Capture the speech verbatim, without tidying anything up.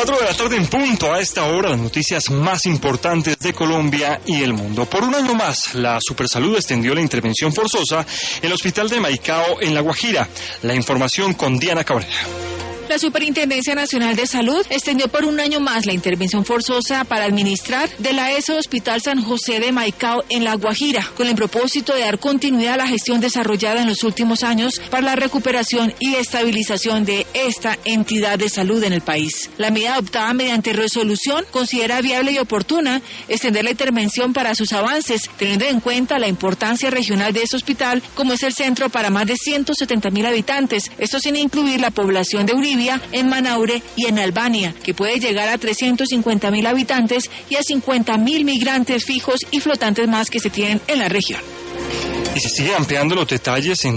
Cuatro de la tarde en punto. A esta hora, las noticias más importantes de Colombia y el mundo. Por un año más, la Supersalud extendió la intervención forzosa en el hospital de Maicao, en La Guajira. La información con Diana Cabrera. La Superintendencia Nacional de Salud extendió por un año más la intervención forzosa para administrar de la E S O Hospital San José de Maicao en La Guajira, con el propósito de dar continuidad a la gestión desarrollada en los últimos años para la recuperación y estabilización de esta entidad de salud en el país. La medida adoptada mediante resolución considera viable y oportuna extender la intervención para sus avances, teniendo en cuenta la importancia regional de este hospital, como es el centro para más de ciento setenta mil habitantes, esto sin incluir la población de Uribe, en Manaure y en Albania, que puede llegar a trescientos cincuenta mil habitantes y a cincuenta mil migrantes fijos y flotantes más que se tienen en la región. Y se sigue ampliando los detalles en